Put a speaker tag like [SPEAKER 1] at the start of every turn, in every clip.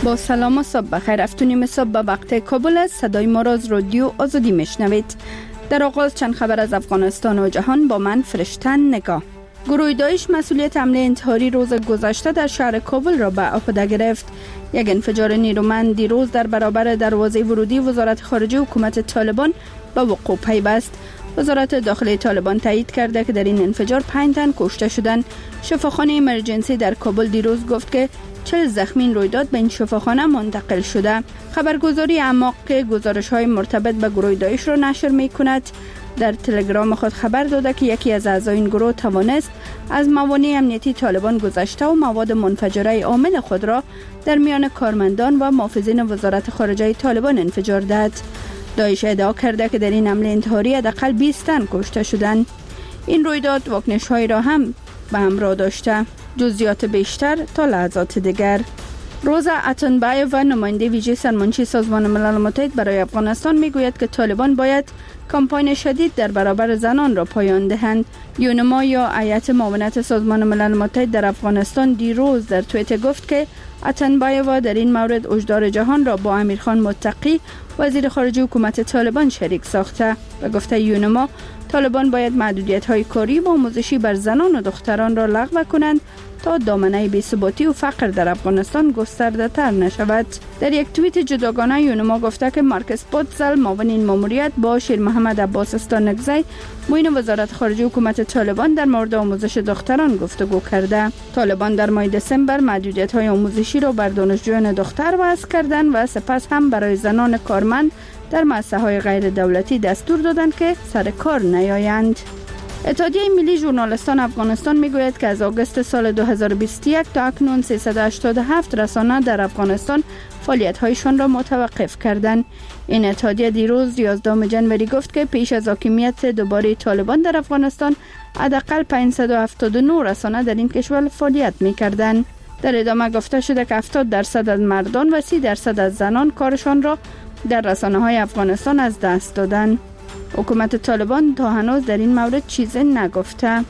[SPEAKER 1] با سلام و صبح بخیر. 7 صبح به وقت کابل است. صدای ما را از رادیو آزادی میشنوید. در آغاز چند خبر از افغانستان و جهان با من فرشتن نگاه. گروه داعش مسئولیت حمله انتحاری روز گذشته در شهر کابل را به عهده گرفت. یک انفجار نیرومند دیروز در برابر دروازه ورودی وزارت خارجه حکومت طالبان به وقوع پیوست. وزارت داخلی طالبان تایید کرده که در این انفجار 5 تن کشته شدند. شفاخانه امرجنسی در کابل دیروز گفت که 40 زخمی رویداد به این شفاخانه منتقل شده. خبرگزاری اعماق که گزارش‌های مرتبط به گروه داعش را نشر می‌کند در تلگرام خود خبر داده که یکی از اعضای این گروه توانست از موانع امنیتی طالبان گذشته و مواد منفجره عامل خود را در میان کارمندان و محافظین وزارت خارجه طالبان انفجار دهد. داعش ادعا کرده که در این حمله انتحاری حداقل 20 تن کشته شدند. این رویداد واکنش‌هایی را هم به همراه داشته. جزئیات بیشتر تا لحظات دیگر. روزا اتنبایووا نماینده ویژه سرمنشی سازمان ملل متحد برای افغانستان میگوید که طالبان باید کمپاین شدید در برابر زنان را پایان دهند. یونما یا هیئت معاونت سازمان ملل متحد در افغانستان دیروز در توییتر گفت که اتنبایووا در این مورد هشدار جهان را با امیرخان متقی وزیر خارجه حکومت طالبان شریک ساخته و گفته یونما طالبان باید محدودیت‌های کاری و آموزشی بر زنان و دختران را لغو کنند تا دامنه بی‌ثباتی و فقر در افغانستان گسترده‌تر نشود. در یک توییت جداگانه یونما گفته که مارکس پوتزل معاون این ماموریت با شیر محمد عباس استانکزی معین وزارت خارجه حکومت طالبان در مورد آموزش دختران گفتگو کرده. طالبان در ماه دسامبر محدودیت‌های آموزشی را بر دانشجویان دختر وضع کردند و سپس هم برای زنان کارمند در مؤسسه‌های غیر دولتی دستور دادند که سر کار نیایند. اتحادیه ملی ژورنالیستان افغانستان میگوید که از آگوست سال 2021 تا اکنون 387 رسانه در افغانستان فعالیت‌هایشان را متوقف کردند. این اتحادیه دیروز 11 جنوری گفت که پیش از حاکمیت دوباره طالبان در افغانستان حداقل 579 رسانه در این کشور فعالیت می‌کردند. در ادامه گفته شده که 70% از مردان و 30% از زنان کارشان را در رسانه‌های افغانستان از دست دادند. حکومت طالبان تا هنوز در این مورد چیزی نگفته.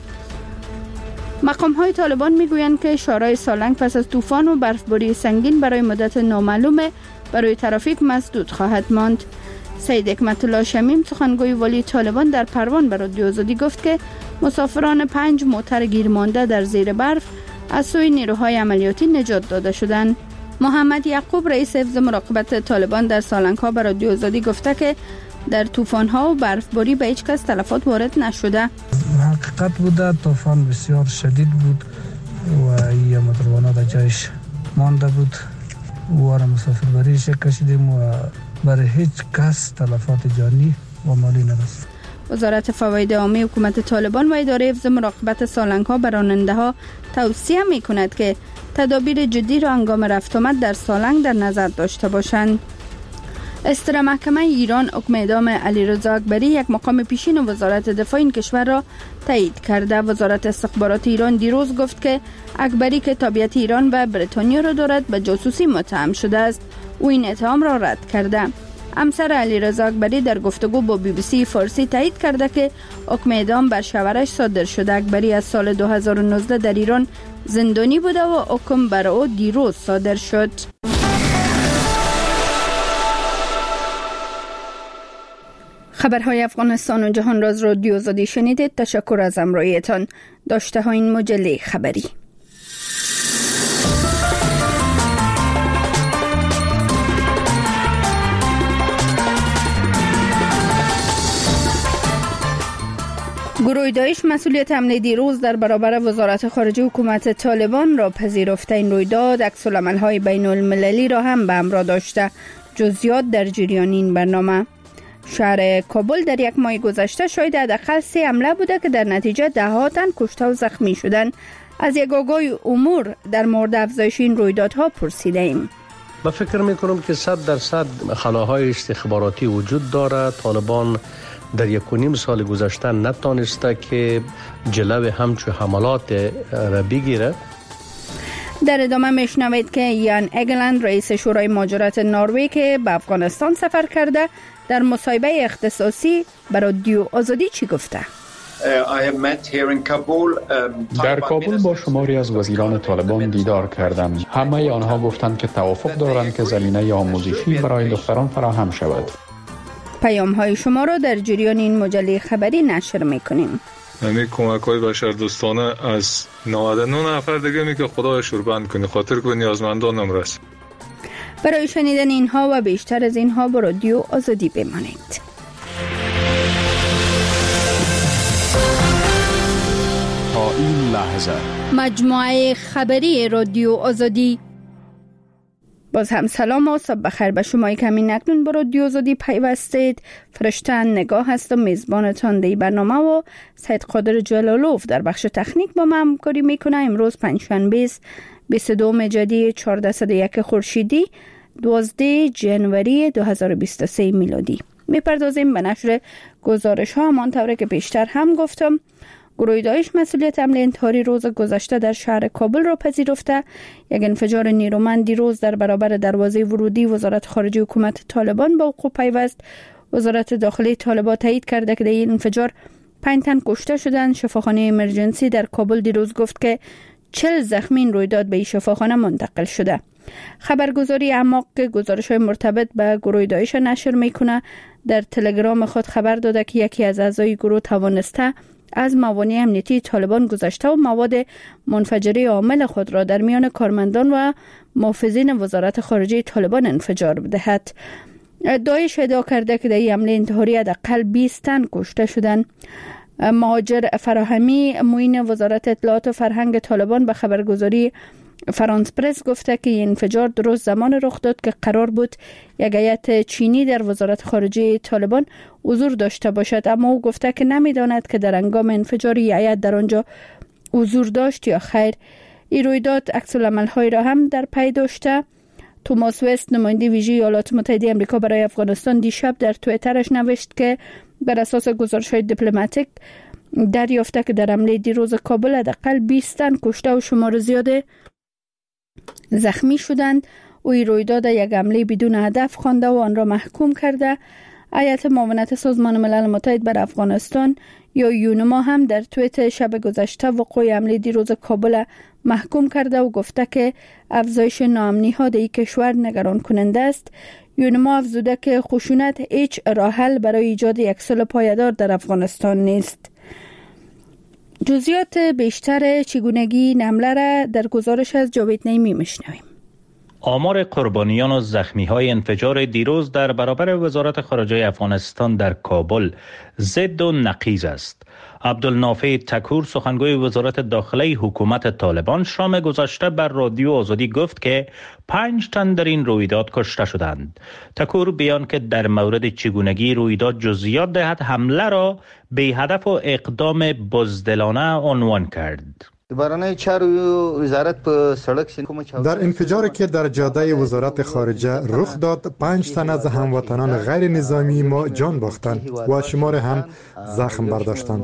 [SPEAKER 1] مقام‌های طالبان میگویند که شورای سالنگ پس از طوفان و برفباری سنگین برای مدت نامعلومه برای ترافیک مسدود خواهد ماند. سید حکمت الله شمیم سخنگوی والی طالبان در پروان به رادیو آزادی گفت که مسافران 5 موتر گیرمانده در زیر برف از سوی نیروهای عملیاتی نجات داده شدند. محمد یعقوب رئیس حفظ مراقبت طالبان در سالنگ‌ها به رادیو آزادی گفته که در طوفان‌ها و برفباری به هیچ کس تلفات وارد نشده.
[SPEAKER 2] حقیقت بوده طوفان بسیار شدید بود و یه مدروانه در جایش مانده بود و مسافر بریش کشیدیم و برای هیچ کس تلفات جانی و مالی نرسید.
[SPEAKER 1] وزارت فواید عامه حکومت طالبان و اداره حفظ مراقبت سالنگ‌ها به راننده‌ها توصیه می‌کند که تدابیر جدی را هنگام رفت آمد در سالنگ در نظر داشته باشند. استر محکمه ایران حکم اعدام علیرضا اکبری یک مقام پیشین وزارت دفاع این کشور را تایید کرده. وزارت استخبارات ایران دیروز گفت که اکبری که تابعیت ایران و بریتانیا را دارد به جاسوسی متهم شده است. او این اتهام را رد کرده. همسر علیرضا اکبری در گفتگو با BBC فارسی تایید کرده که حکم اعدام بر شوهرش صادر شده. اکبری از سال 2019 در ایران زندانی بوده و حکم بر او دیروز صادر شد. خبرهای افغانستان و جهان را از رادیو آزادی شنیدید. تشکر از همراهیتان. داشته ها این مجله خبری. گروه داعش مسئولیت حمله دیروز در برابر وزارت خارجه حکومت طالبان را پذیرفته. این رویداد عکس‌العمل‌های بین المللی را هم به همراه داشته. جزئیات در جریان این برنامه. شهر کابل در یک ماه گذشته شاهد حداقل 3 حمله بوده که در نتیجه ده‌ها تن کشته و زخمی شدند. از یک آگاه امور در مورد افزایش این رویدادها پرسیده ایم.
[SPEAKER 3] من فکر میکنم که 100% خلاهای استخباراتی وجود دارد. طالبان در 1.5 سال گذشته نتانسته که جلو همچو حملات را بگیره.
[SPEAKER 1] در ادامه میشنوید که یان اگلند رئیس شورای مهاجرت نروژ که به افغانستان سفر کرده در مصاحبه اختصاصی برای رادیو آزادی چی گفته؟
[SPEAKER 4] در کابل با شماری از وزیران طالبان دیدار کردم. همه آنها گفتند که توافق دارند که زمینه آموزشی برای دختران فراهم شود.
[SPEAKER 1] پیام های شما را در جریان این مجله خبری نشر میکنیم.
[SPEAKER 5] یعنی کمک های بشردوستانه از 99 نفر دیگه می که خدا شوربند کنی، خاطر که نیازمندانم رسید.
[SPEAKER 1] برای شنیدن اینها و بیشتر از اینها با رادیو آزادی بمانید.
[SPEAKER 4] تا این لحظه
[SPEAKER 1] مجموعه خبری رادیو آزادی. باز هم سلام و صبح بخیر به شما که همین اکنون با رادیو آزادی پیوستید. فرشته نگاه هست و میزبانتان دی برنامه و سید قادر جلالوف در بخش تکنیک با من همکاری میکنه. امروز پنجشنبه 22 جدی 1401 خورشیدی 12 جنوری 2023 میلادی. میپردازیم به نشر گزارش ها. همانطور که پیشتر هم گفتم، گروه داعش مسئولیت حمله انتحاری روز گذشته در شهر کابل را پذیرفته. یک انفجار نیرومند دیروز در برابر دروازه ورودی وزارت خارجه حکومت طالبان با وقوع پیوست. وزارت داخلی طالبان تایید کرده که در این انفجار 5 تن کشته شدند. شفاخانه امرجنسی در کابل دیروز گفت که 40 زخمی این رویداد به این شفاخانه منتقل شده. خبرگزاری اعماق که گزارش‌های مرتبط به گروه داعش نشر میکنه در تلگرام خود خبر داده که یکی از اعضای گروه توانسته از موانع امنیتی طالبان گذشته و مواد منفجره عامل خود را در میان کارمندان و محافظین وزارت خارجه طالبان انفجار بدهد. داعش ادعا کرده که در این حمله انتحاری حداقل 20 تن کشته شدند. مهاجر فراهمی معین وزارت اطلاعات و فرهنگ طالبان به خبرگزاری فرانس پرس گفته که این انفجار درست زمان رخ داد که قرار بود یک هیئت چینی در وزارت خارجه طالبان حضور داشته باشد، اما او گفته که نمیداند که در هنگام انفجار هیئت در آنجا حضور داشت یا خیر. این رویداد عکس‌العمل‌های را هم در پی داشته. توماس وست نماینده ویژه ایالات متحده آمریکا برای افغانستان دیشب در توییترش نوشت که بر اساس گزارش‌های دیپلماتیک دریافته که در حمله دیروز کابل حداقل 20 تن کشته و شمار زیاد زخمی شدند. او این رویداد یک حمله بدون هدف خوانده و آن را محکوم کرده. هیئت معاونت سازمان ملل متحد بر افغانستان یا یونما هم در توییت شب گذشته وقوع حمله دیروز کابل محکوم کرده و گفته که افزایش ناامنی‌ها در این کشور نگران کننده است. یونما افزوده که خشونت هیچ راه حل برای ایجاد یک صلح پایدار در افغانستان نیست. جزئیات بیشتر چگونگی حمله را در گزارش از جاوید نعیمی میشنویم.
[SPEAKER 6] آمار قربانیان و زخمی‌های انفجار دیروز در برابر وزارت خارجه افغانستان در کابل ضد و نقیض است. عبدالنافع تکور سخنگوی وزارت داخلی حکومت طالبان شام گذشته بر رادیو آزادی گفت که 5 تن در این رویداد کشته شدند. تکور بیان که در مورد چگونگی رویداد جزئیات دهد حمله را بی هدف و اقدام بزدلانه عنوان کرد.
[SPEAKER 7] در انفجاری که در جاده وزارت خارجه رخ داد 5 تن از هموطنان غیر نظامی ما جان باختند و شمار هم زخم برداشتند.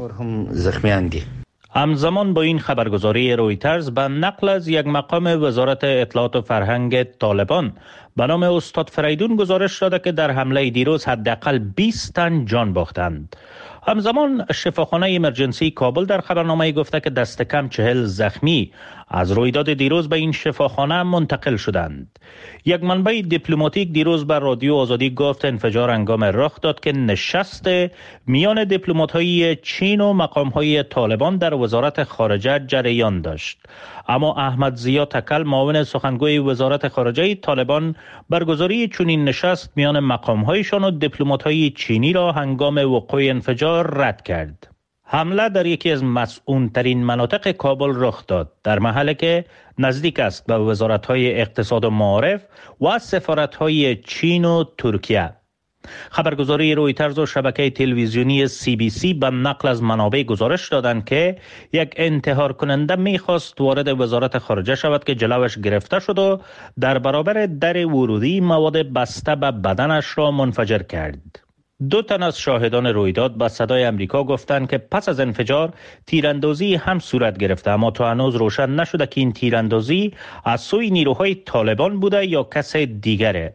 [SPEAKER 6] همزمان با این خبرگزاری رویترز به نقل از یک مقام وزارت اطلاعات و فرهنگ طالبان به نام استاد فریدون گزارش داده که در حمله دیروز حداقل 20 تن جان باختند. همزمان شفاخانه امرجنسی کابل در خبرنامه گفته که دست کم 40 زخمی از رویداد دیروز به این شفاخانه منتقل شدند. یک منبع دیپلماتیک دیروز بر رادیو آزادی گفت انفجار هنگام رخ داد که نشست میان دیپلمات‌های چین و مقام‌های طالبان در وزارت خارجه جریان داشت. اما احمد ضیا تکل معاون سخنگوی وزارت خارجه طالبان برگزاری چنین نشست میان مقام‌هایشان و دیپلمات‌های چینی را هنگام وقوع انفجار رد کرد. حمله در یکی از مسئول‌ترین مناطق کابل رخ داد، در محلی که نزدیک است به وزارت‌های اقتصاد و معارف و سفارت‌های چین و ترکیه. خبرگزاری رویترز و شبکه تلویزیونی CBC به نقل از منابع گزارش دادند که یک انتحار کننده می‌خواست وارد وزارت خارجه شود که جلوش گرفته شد و در برابر در ورودی مواد بسته به بدنش را منفجر کرد. 2 تن از شاهدان رویداد به صدای امریکا گفتند که پس از انفجار تیراندازی هم صورت گرفته، اما تا هنوز روشن نشده که این تیراندازی از سوی نیروهای طالبان بوده یا کس دیگره.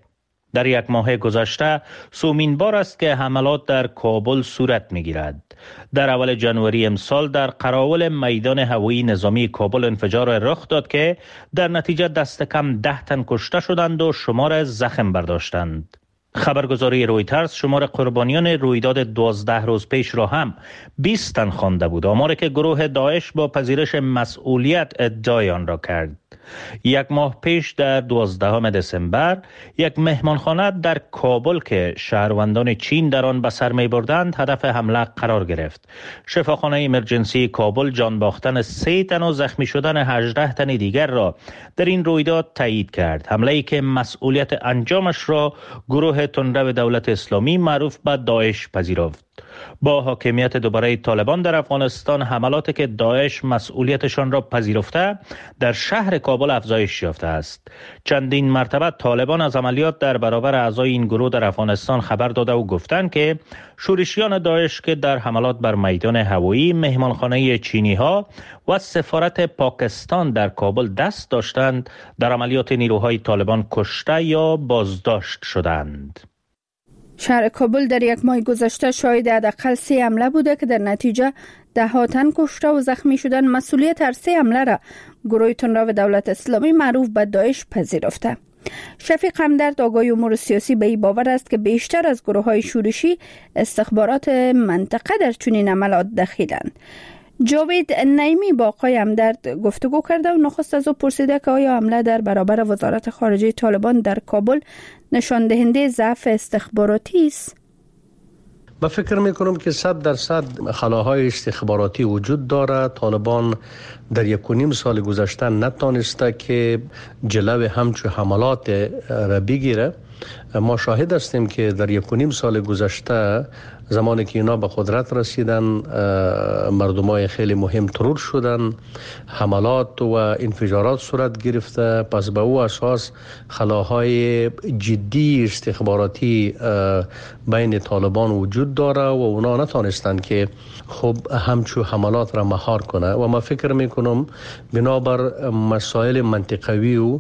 [SPEAKER 6] در یک ماه گذشته سومین بار است که حملات در کابل صورت می‌گیرد. در اول ژانویه امسال در قراول میدان هوایی نظامی کابل انفجار رخ داد که در نتیجه دست کم 10 تن کشته شدند و شمار زخم برداشتند. خبرگزاری رویترز شمار قربانیان رویداد 12 روز پیش را هم 20 تن خوانده بود، آماری که گروه داعش با پذیرش مسئولیت ادعای آن را کرد. یک ماه پیش در 12 دسامبر یک مهمانخانه در کابل که شهروندان چین در آن به سر می بردند هدف حمله قرار گرفت. شفاخانه ایمرجنسی کابل جان باختن 3 تن و زخمی شدن 18 تن دیگر را در این رویداد تایید کرد. حمله‌ای که مسئولیت انجامش را گروه تندرو دولت اسلامی معروف به داعش پذیرفت. با حاکمیت دوباره طالبان در افغانستان، حملاتی که داعش مسئولیتشان را پذیرفته در شهر کابل افزایش یافته است. چندین مرتبه طالبان از عملیات در برابر اعضای این گروه در افغانستان خبر داده و گفتند که شورشیان داعش که در حملات بر میدان هوایی، مهمانخانه چینی ها و سفارت پاکستان در کابل دست داشتند، در عملیات نیروهای طالبان کشته یا بازداشت شدند.
[SPEAKER 1] شهر کابل در یک ماه گذشته شاهد حداقل 3 حمله بوده که در نتیجه 10 تن کشته و زخمی شدن. مسئولیت هر 3 حمله را گروه تندرو دولت اسلامی معروف به داعش پذیرفته. شفیق همدرد آگاه امور سیاسی به این باور است که بیشتر از گروه‌های شورشی استخبارات منطقه در چنین عملیات دخیلند. جاوید نعیمی با آقای همدرد گفتگو کرده و نخست از او پرسیده که آیا حمله در برابر وزارت خارجه طالبان در کابل نشان دهنده ضعف استخباراتی است؟
[SPEAKER 3] من فکر میکنم که 100% خلاهای استخباراتی وجود دارد. طالبان در 1.5 سال گذشته نتانسته که جلو همچو حملات را بگیره. ما شاهد هستیم که در 1.5 سال گذشته زمانی که اینا به قدرت رسیدن، مردمای خیلی مهم ترور شدن، حملات و انفجارات صورت گرفته. پس به او اساس خلاهای جدی استخباراتی بین طالبان وجود داره و اونا نتانستند که خب همچو حملات را مهار کنه و ما فکر میکنم بنابر مسائل منطقوی و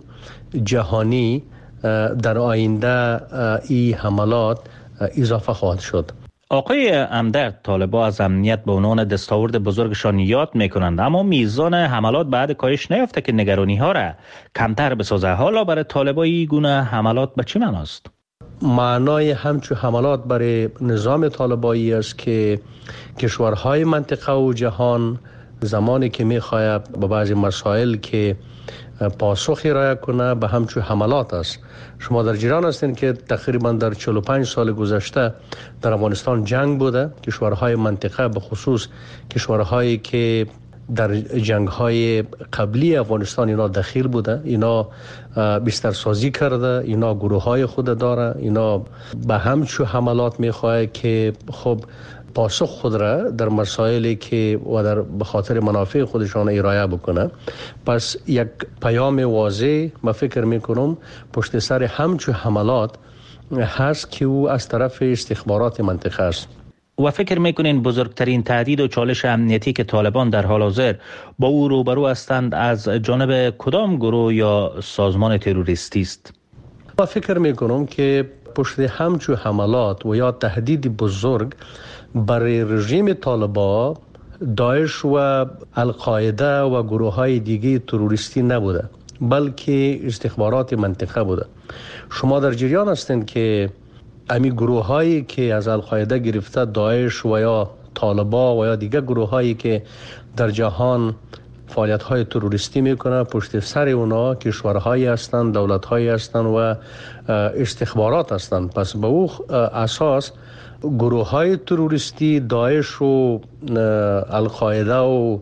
[SPEAKER 3] جهانی در آینده این حملات اضافه خواهد شد.
[SPEAKER 6] آقای همدرد، طالبان از امنیت به عنوان دستاورد بزرگشان یاد میکنند، اما میزان حملات بعد کاهش نیافته که نگرانی ها را کمتر بسازه. حالا برای طالبان این گونه حملات به چه معناست؟
[SPEAKER 3] معنای همچون حملات برای نظام طالبانی است که کشورهای منطقه و جهان زمانی که میخواهد به بعضی مسائل که پاسخی ارائه کنه به همچون حملات است. شما در جریان هستین که تقریبا در 45 سال گذشته در افغانستان جنگ بوده. کشورهای منطقه به خصوص کشورهایی که در جنگ‌های قبلی افغانستان اینا دخیل بوده، اینا بسترسازی کرده، اینا گروه‌های خود داره، اینا به همچون حملات میخواه که خب پاسخ خود را در مسائلی که و در به خاطر منافع خودشان ارائه بکنه. پس یک پیام واضح ما فکر میکنم پشت سر همچون حملات هست که او از طرف استخبارات منطقه است.
[SPEAKER 6] و فکر میکنین بزرگترین تهدید و چالش امنیتی که طالبان در حال حاضر با او روبرو هستند از جانب کدام گروه یا سازمان تروریستی است؟
[SPEAKER 3] ما فکر میکنم که پشت همچون حملات و یا تهدید بزرگ برای رژیم طالبان داعش و القاعده و گروه های دیگه تروریستی نبوده، بلکه استخبارات منطقه بوده. شما در جریان هستین که امی گروه هایی که از القاعده گرفته داعش و یا طالبان و یا دیگه گروه هایی که در جهان فعالیت های تروریستی میکنه، پشت سر اونا کشورهایی هستند، دولت هایی هستند و استخبارات هستند. پس به او اساس گروه های تروریستی داعش و القاعده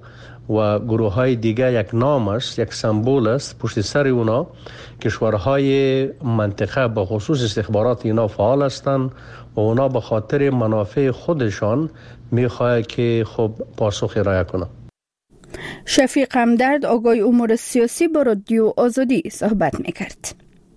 [SPEAKER 3] و گروه های دیگه یک نام است، یک سمبول است. پشت سر اونا کشورهای منطقه به خصوص استخبارات اینا فعال هستند و اونا به خاطر منافع خودشان میخواه که خب پاسخ ارائه کنه.
[SPEAKER 1] شفیق همدرد آگاه امور سیاسی با رادیو آزادی صحبت میکرد.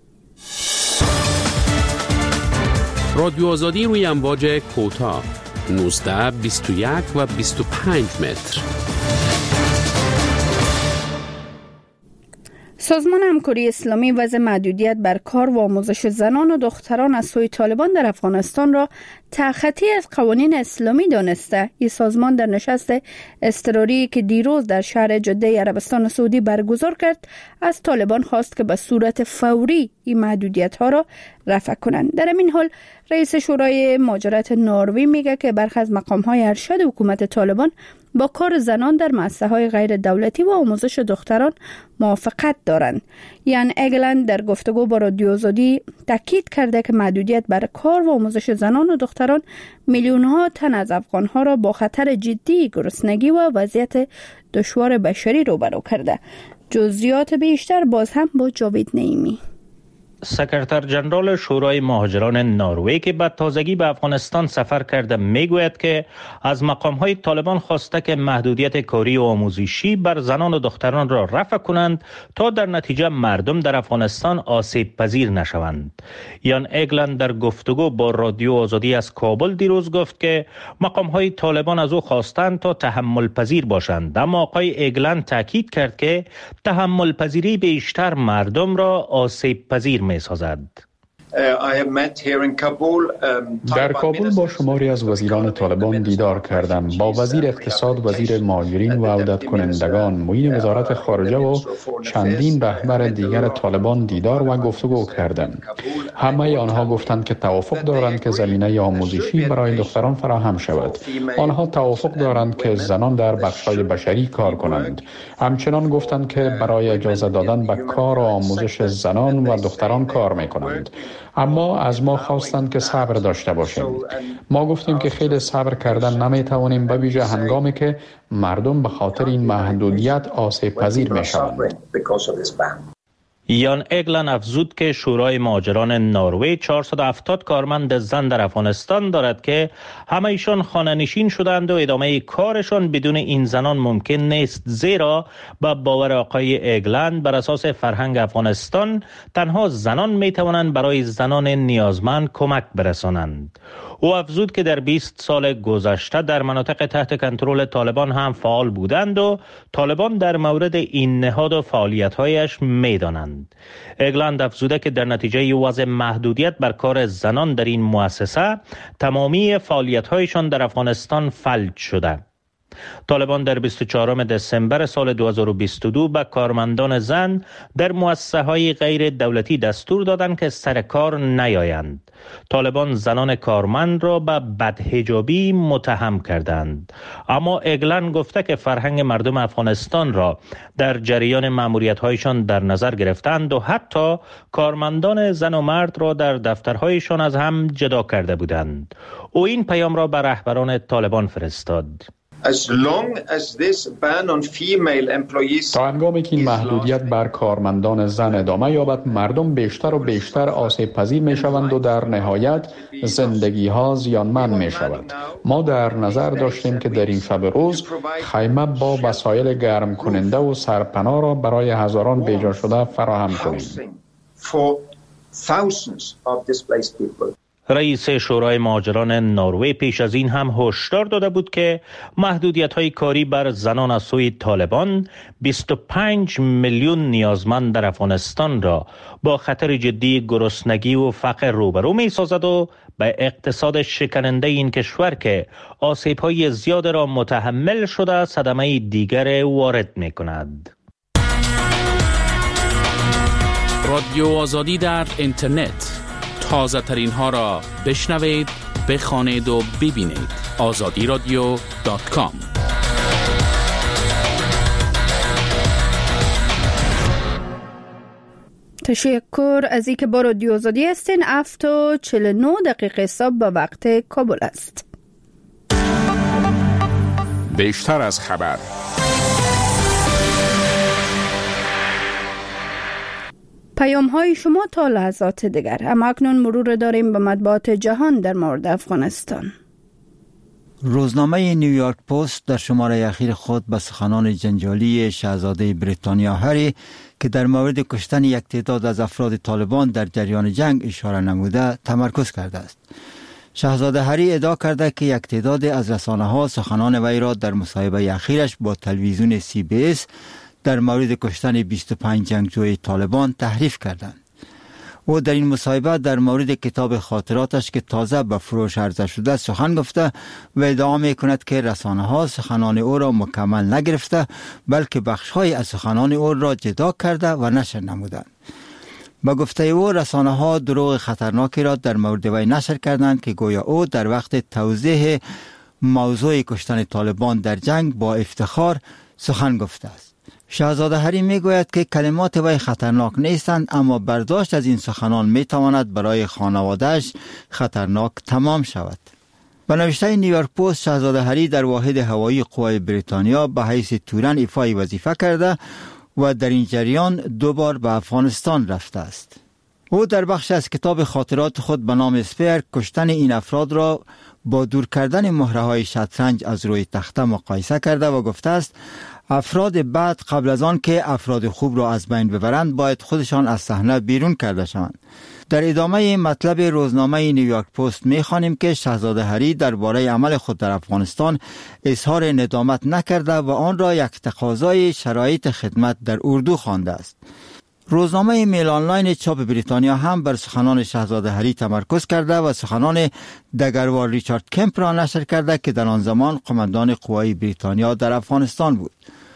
[SPEAKER 8] رادیو آزادی روی امواج کوتاه 19, 21 و 25 متر.
[SPEAKER 1] سازمان همکاری اسلامی وضع محدودیت بر کار و آموزش زنان و دختران از سوی طالبان در افغانستان را تخطی از قوانین اسلامی دانسته. این سازمان در نشست اضطراری که دیروز در شهر جده عربستان سعودی برگزار کرد از طالبان خواست که به صورت فوری این محدودیت ها را رفع کنند. در این حال رئیس شورای مهاجرت نروژ میگه که برخی از مقام های ارشد حکومت طالبان با کار زنان در مؤسسه‌های غیر دولتی و آموزش دختران موافقت دارند. یان اگلند در گفتگو با رادیو آزادی تاکید کرده که محدودیت بر کار و آموزش زنان و دختران میلیون‌ها تن از افغان‌ها را با خطر جدی گرسنگی و وضعیت دشوار بشری روبرو کرده. جزئیات بیشتر باز هم با جاوید نعیمی.
[SPEAKER 6] سکرتر جنرال شورای مهاجران نروژ که به تازگی به افغانستان سفر کرده میگوید که از مقام‌های طالبان خواسته که محدودیت کاری و آموزشی بر زنان و دختران را رفع کنند تا در نتیجه مردم در افغانستان آسیب پذیر نشوند. یان اگلند در گفتگو با رادیو آزادی از کابل دیروز گفت که مقام‌های طالبان از او خواستند تا تحمل پذیر باشند، اما آقای اگلند تاکید کرد که تحمل پذیری بیشتر مردم را آسیب پذیر می‌سازد.
[SPEAKER 4] در کابل با شماری از وزیران طالبان دیدار کردم. با وزیر اقتصاد، وزیر مهاجرین و عودت کنندگان، معین وزارت خارجه و چندین رهبر دیگر طالبان دیدار و گفتگو کردم. همه آنها گفتند که توافق دارند که زمینه آموزشی برای دختران فراهم شود. آنها توافق دارند که زنان در بخش‌های بشری کار کنند. همچنان گفتند که برای اجازه دادن به کار و آموزش زنان و دختران کار می‌کنند. اما از ما خواستند که صبر داشته باشیم. ما گفتیم که خیلی صبر کردن نمیتوانیم، به ویژه هنگامی که مردم به خاطر این محدودیت آسیب پذیر میشوند.
[SPEAKER 6] یان اگلند افزود که شورای مهاجران نروژ 470 کارمند زن در افغانستان دارد که همه ایشان خانه‌نشین شدند و ادامه کارشان بدون این زنان ممکن نیست، زیرا با باور آقای اگلند بر اساس فرهنگ افغانستان تنها زنان می توانند برای زنان نیازمند کمک برسانند. او افزود که در 20 سال گذشته در مناطق تحت کنترل طالبان هم فعال بودند و طالبان در مورد این نهاد و فعالیت‌هایش می‌دانند. اگلند افزوده که در نتیجه وضع محدودیت بر کار زنان در این مؤسسه تمامی فعالیت‌هایشان در افغانستان فلج شده. طالبان در 24 دسامبر سال 2022 به کارمندان زن در مؤسسه‌های غیر دولتی دستور دادند که سر کار نیایند. طالبان زنان کارمند را به بدحجابی متهم کردند. اما اگلند گفته که فرهنگ مردم افغانستان را در جریان مأموریت‌هایشان در نظر گرفتند و حتی کارمندان زن و مرد را در دفترهایشان از هم جدا کرده بودند. او این پیام را به رهبران طالبان فرستاد.
[SPEAKER 4] تا هنگامی که این محدودیت بر کارمندان زن ادامه یابد، مردم بیشتر و بیشتر آسیب پذیر می شوند و در نهایت زندگی ها زیانمند می شود. ما در نظر داشتیم که در این شب روز خیمه با وسایل گرم کننده و سرپناه را برای هزاران بیجا شده فراهم کنیم.
[SPEAKER 6] رئیس شورای مهاجران نروژ پیش از این هم هشدار داده بود که محدودیت‌های کاری بر زنان از سوی طالبان 25 میلیون نیازمند در افغانستان را با خطر جدی گرسنگی و فقر روبرو می‌سازد و به اقتصاد شکننده این کشور که آسیب‌های زیاد را متحمل شده صدمه دیگر وارد می‌کند.
[SPEAKER 8] رادیو آزادی در اینترنت، تازه ترین ها را بشنوید، بخوانید و ببینید. azadiradio.com.
[SPEAKER 1] تشکر از اینکه با رادیو آزادی هستین. 7:49 صبح به وقت کابل است.
[SPEAKER 8] بیشتر از خبر.
[SPEAKER 1] پیام های شما تا لحظات دیگر. اما اکنون مرور داریم به مطبوعات جهان در مورد افغانستان.
[SPEAKER 9] روزنامه نیویورک پست در شماره اخیر خود به سخنان جنجالی شاهزاده بریتانیا هری که در مورد کشتن یک تعداد از افراد طالبان در جریان جنگ اشاره نموده تمرکز کرده است. شاهزاده هری ادعا کرده که یک تعداد از رسانه‌ها سخنان وی را در مصاحبه اخیرش با تلویزیون CBS در مورد کشتن 25 جنگجوی طالبان تحریف کردند. او در این مصاحبه در مورد کتاب خاطراتش که تازه به فروش عرضه شده سخن گفته و ادعا می‌کند که رسانه‌ها سخنان او را مکمل نگرفته بلکه بخش‌های از سخنان او را جدا کرده و نشر نمودند. با گفته او رسانه‌ها دروغ خطرناکی را در مورد وی نشر کردند که گویا او در وقت توضیح موضوع کشتن طالبان در جنگ با افتخار سخن گفته است. شاهزاده هری می گوید که کلمات وی خطرناک نیستند، اما برداشت از این سخنان می تواند برای خانواده‌اش خطرناک تمام شود. به نوشته نیویورک پست، شاهزاده هری در واحد هوایی قوای بریتانیا به حیث تورن ایفای وظیفه کرده و در این جریان 2 بار به افغانستان رفته است. او در بخش از کتاب خاطرات خود به نام اسپیر کشتن این افراد را با دور کردن مهره‌های شطرنج از روی تخته مقایسه کرده و گفته است افراد بد قبل از آن که افراد خوب را از بین ببرند باید خودشان از صحنه بیرون کرده شوند. در ادامه مطلب روزنامه نیویورک پست می‌خوانیم که شاهزاده هری درباره عمل خود در افغانستان اظهار ندامت نکرده و آن را یک تقاضای شرایط خدمت در اردو خوانده است. روزنامه میل آنلاین چاپ بریتانیا هم بر سخنان شاهزاده هری تمرکز کرده و سخنان دگروار ریچارد کمپ را نشر کرده که در آن زمان قماندان قوای بریتانیا در افغانستان بود.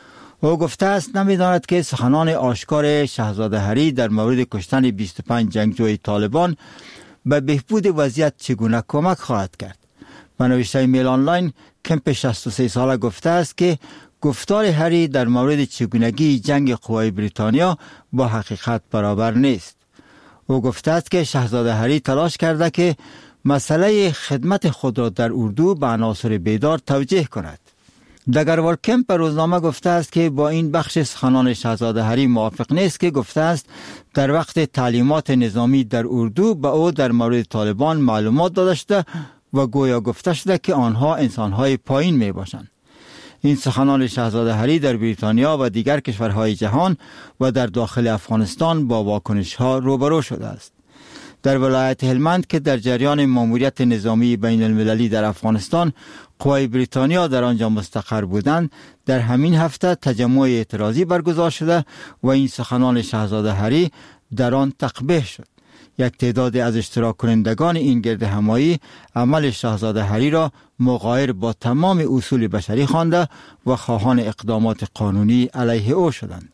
[SPEAKER 9] او گفته است نمی‌داند که سخنان آشکار شاهزاده هری در مورد کشتن 25 جنگجوی طالبان به بهبود وضعیت چگونه کمک خواهد کرد. به نوشته میل آنلاین، کمپ 63 ساله گفته است که گفتار هری در مورد چگونگی جنگ قوای بریتانیا با حقیقت برابر نیست. او گفته است که شاهزاده هری تلاش کرده که مسئله خدمت خود را در اردو به عناصر بیدار توجیه کند. دگروار کمپ به روزنامه گفته است که با این بخش سخنان شاهزاده هری موافق نیست که گفته است در وقت تعلیمات نظامی در اردو به او در مورد طالبان معلومات داده شده و گویا گفته شده که آنها انسانهای پایین می باشند. این سخنان شاهزاده هری در بریتانیا و دیگر کشورهای جهان و در داخل افغانستان با واکنش‌ها روبرو شده است. در ولایت هلمند که در جریان ماموریت نظامی بین المللی در افغانستان قوای بریتانیا در آنجا مستقر بودند، در همین هفته تجمع اعتراضی برگزار شده و این سخنان شاهزاده هری در آن تقبیح شد. یک تعداد از اشتراک کنندگان این گرد همایی عمل شاهزاده هری را مغایر با تمام اصول بشری خوانده و خواهان اقدامات قانونی علیه او شدند.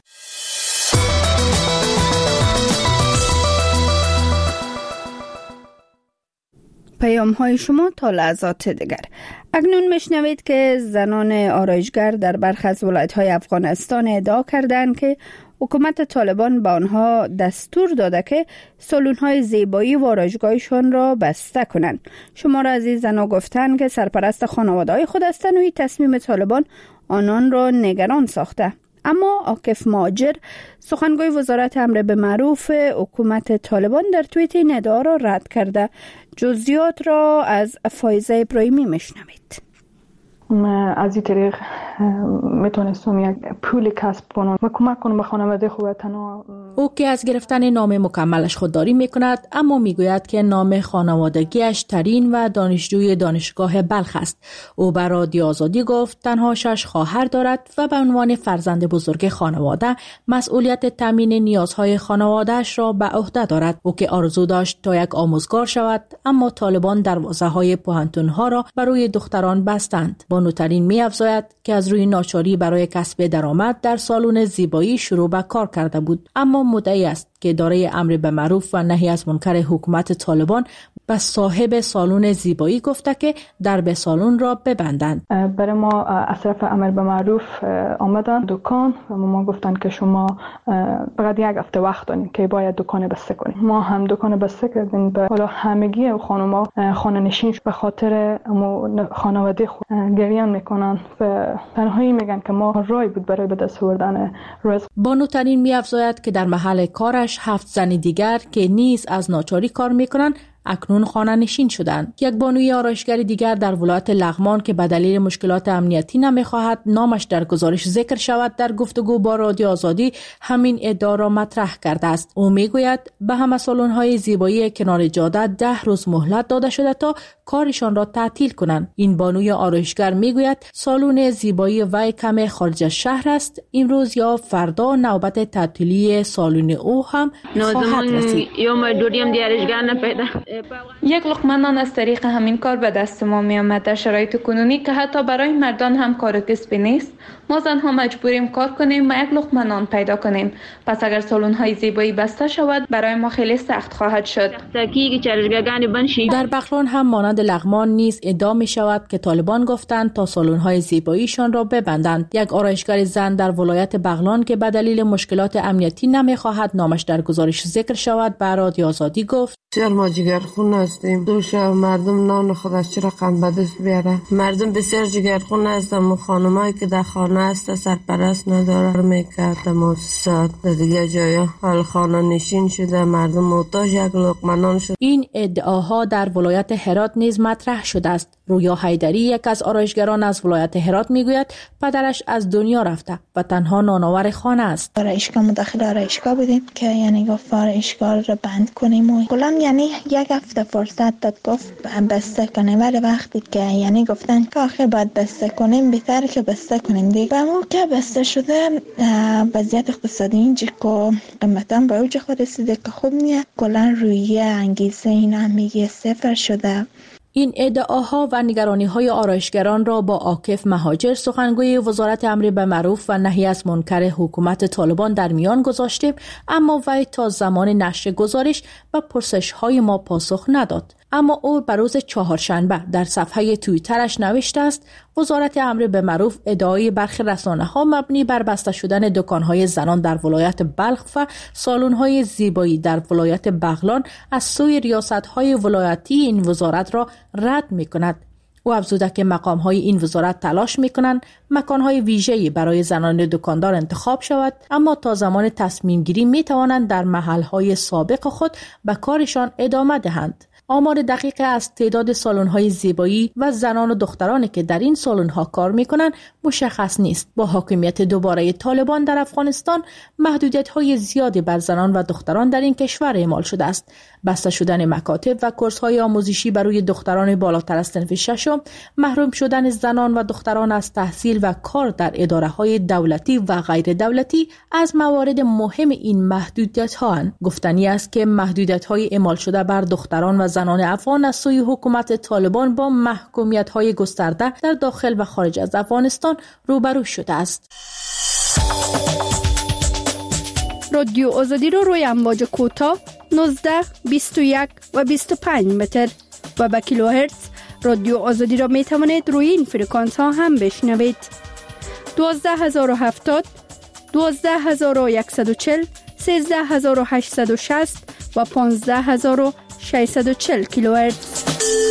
[SPEAKER 1] پیام های شما تا لحظات دیگر. اکنون میشنوید که زنان آرایشگر در برخی از ولایت های افغانستان ادعا کردند که حکومت طالبان به آنها دستور داده که سالن های زیبایی و آرایشگاهشان را بسته کنند. شمار از این زنان گفتند که سرپرست خانواده های خود هستند و این تصمیم طالبان آنان را نگران ساخته. اما عاکف ماجر، سخنگوی وزارت امر به معروف حکومت طالبان، در توییت این ادعا را رد کرده. جزئیات را از فایزه ابراهیمی میشنوید.
[SPEAKER 10] از این طریق میتونستم یک پول کسب کنم و کمک کنم به خانواده خودم.
[SPEAKER 11] او که از گرفتن نام مکملش خودداری میکند، اما میگوید که نام خانوادگیش ترین و دانشجوی دانشگاه بلخ است. او بر رادیو آزادی گفت تنها 6 خواهر دارد و به عنوان فرزند بزرگ خانواده مسئولیت تامین نیازهای خانواده‌اش را به عهده دارد. او که آرزو داشت تا یک آموزگار شود، اما طالبان دروازه‌های پوهنتون‌ها را برای دختران بستند. بانوترین می‌افزاید که از روی ناچاری برای کسب درآمد در سالن زیبایی شروع به کار کرده بود، اما مدعی است که اداره امر به معروف و نهی از منکر حکومت طالبان به صاحب سالن زیبایی گفته که درب سالن را ببندند.
[SPEAKER 10] برای ما از طرف امر به معروف آمدن دکان و ما گفتن که شما فقط 1 هفته وقت دارین که باید دکان بسته کنین. ما هم دکان بسته کردیم. به حالا همگی خانوما خانه نشین به خاطر خانواده خود گریان میکنن و تنهایی میگن که ما رای بود برای به دست آوردن رزق.
[SPEAKER 11] بانوترین می‌افزاید که در محل کارش 7 زن دیگر که نیز از ناچاری کار میکنن اکنون خانه نشین شدند. یک بانوی آرایشگر دیگر در ولایت لغمان که به دلیل مشکلات امنیتی نمیخواهد نامش در گزارش ذکر شود، در گفتگو با رادیو آزادی همین ادعا را مطرح کرده است. او میگوید به همه سالن‌های زیبایی کنار جاده 10 روز مهلت داده شده تا کارشان را تعطیل کنند. این بانوی آرایشگر میگوید سالن زیبایی وی کم خارج از شهر است. امروز یا فردا نوبت تعطیلی سالن او هم خواهد رسید.
[SPEAKER 12] یک لقمه نان از طریق همین کار به دست ما می آمد. در شرایط کنونی که حتی برای مردان هم کار کسبی نیست، ما زنها مجبوریم کار کنیم و یک لقمه نان پیدا کنیم. پس اگر سالن‌های زیبایی بسته شود برای ما خیلی سخت خواهد شد.
[SPEAKER 11] در بغلان هم مانند لغمان نیز ادعا می شود که طالبان گفتند تا سالن‌های زیباییشان را ببندند. یک آرایشگر زن در ولایت بغلان که به دلیل مشکلات امنیتی نمی‌خواهد نامش در گزارش ذکر شود به رادیو آزادی گفت:
[SPEAKER 13] بسیار ما جگرخون هستیم. دوش مردم نان خود از چه رقم به دست بیاره. مردم بسیار جگرخون هستند و خانمایی که در خانه هست سرپرست نداره میکرد مؤسسات دیگه جایا حال خانه نشین شده، مردم محتاج یک لقمه نان شد.
[SPEAKER 11] این ادعاها در ولایت هرات نیز مطرح شده است. رویا حیدری یک از آرایشگران از ولایت هرات میگوید پدرش از دنیا رفته و تنها نانآور خانه است.
[SPEAKER 14] آرایشگاه داخل آرایشگاه بودیم که یعنی گفت آرایشگاه رو بند کنیم و کلا یعنی یک هفته فرصت داد گفت بسته کنیم، ولی وقتی که یعنی گفتن که آخر باید بسته کنیم بهتره که بسته کنیم دیگه. و موقع بسته شده وضعیت اقتصادی اینجا که قیمتا به اوج خود رسیده که خوب نیست، کلا روی انگیزه اینا میگه صفر شده.
[SPEAKER 11] این ادعاها و نگرانی‌های آرایشگران را با عاکف مهاجر سخنگوی وزارت امر به معروف و نهی از منکر حکومت طالبان در میان گذاشتیم، اما وی تا زمان نشر گزارش و پرسش‌های ما پاسخ نداد. اما او بر روز چهارشنبه در صفحه توییترش نوشته است وزارت امر به معروف ادعای برخی رسانه‌ها مبنی بر بسته شدن دکان‌های زنان در ولایت بلخ و سالن‌های زیبایی در ولایت بغلان از سوی ریاست‌های ولایتی این وزارت را رد می‌کند. او افزوده که مقام‌های این وزارت تلاش می‌کنند مکان‌های ویژه‌ای برای زنان دکاندار انتخاب شود، اما تا زمان تصمیم گیری می‌توانند در محل‌های سابق خود به کارشان ادامه دهند. آمار دقیق از تعداد سالن‌های زیبایی و زنان و دخترانی که در این سالن‌ها کار می‌کنند مشخص نیست. با حاکمیت دوباره طالبان در افغانستان محدودیت‌های زیادی بر زنان و دختران در این کشور اعمال شده است. بسته شدن مکاتب و کورس‌های آموزشی برای دختران بالاتر از صنف ششم، محروم شدن زنان و دختران از تحصیل و کار در اداره‌های دولتی و غیر دولتی از موارد مهم این محدودیت‌ها اند. گفتنی است که محدودیت‌های اعمال شده بر دختران و زنان افغان از سوی حکومت طالبان با محکومیت‌های گسترده در داخل و خارج از افغانستان روبرو شده است.
[SPEAKER 1] رادیو آزادی رو روی امواج کوتاه 19، 21 و 25 متر و با کیلوهرتز رادیو آزادی را می توانید روی این فرکانس ها هم بشنوید. 12070، 12140، 13860 و 15640 کیلوهرتز.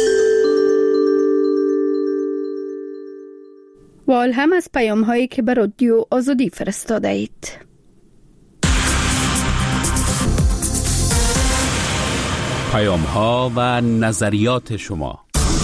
[SPEAKER 1] و هم از پیام هایی که به رادیو آزادی فرستاده اید.
[SPEAKER 8] پیام ها و نظریات شما.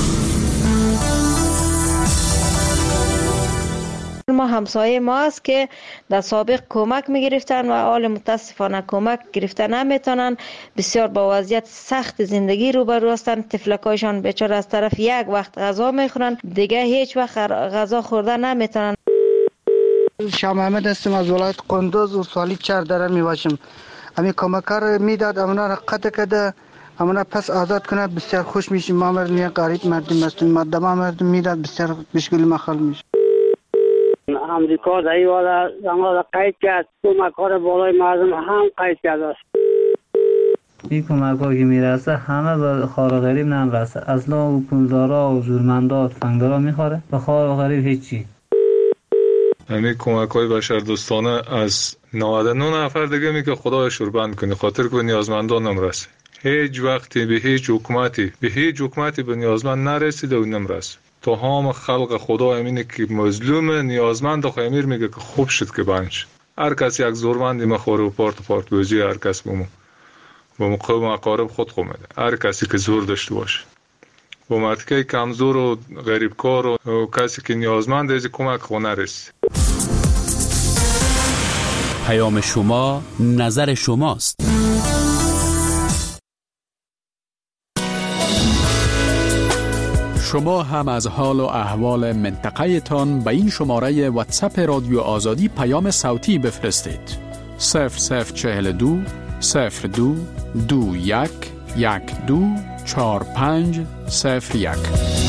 [SPEAKER 15] ما همسایه ما است که در سابق کمک میگرفتن و حال متاسفانه کمک گرفتن نمیتونن، بسیار با وضعیت سخت زندگی روبرو هستن. طفلکایشان بیچاره از طرف یک وقت غذا میخورن، دیگه هیچ وقت غذا خوردن نمیتونن.
[SPEAKER 16] شاه محمد هستم از ولایت قندوز و سالی 4 دره میباشم. امی کمکار میداد امنا را قطع کرده، امنا پس آزاد کنه، بسیار خوش میشیم. ما مردم غریب مردم هستیم، مردم مردم میداد، بسیار مشکل مخال میشه.
[SPEAKER 17] امریکا در این والا زمان قید کرد، کمکار بالای مردم هم قید کرده است.
[SPEAKER 18] این کمک ها که میرسه همه به خار غریب نمیرسه، اصلا و پولدارا و زورمندات فنگدارا میخوره، به خار غریب هیچی.
[SPEAKER 5] همین کمک های بشردوستانه از 99 نفر دیگه می که خدای شوربند کنی، خاطر که نیازمندان نمیرسه. هیچ وقتی به هیچ حکومتی به نیازمند نرسیده و نمیرسه. تو هم خلق خدا امینه که مظلوم نیازمند و خیمیر میگه که خوب شد که بنش. هر کس یک زورمندی مخوره و پارت بوزی هر کس بمون. و مقام اقارب خود میده. هر کسی که زور داشته باشه و مردی کمزور و غریبکار و کسی که نیازمند از کمک خو نرسه.
[SPEAKER 8] پیام شما نظر شماست. شما هم از حال و احوال منطقه تان به این شماره واتساپ رادیو آزادی پیام صوتی بفرستید. 0042 02 21 12 45 01.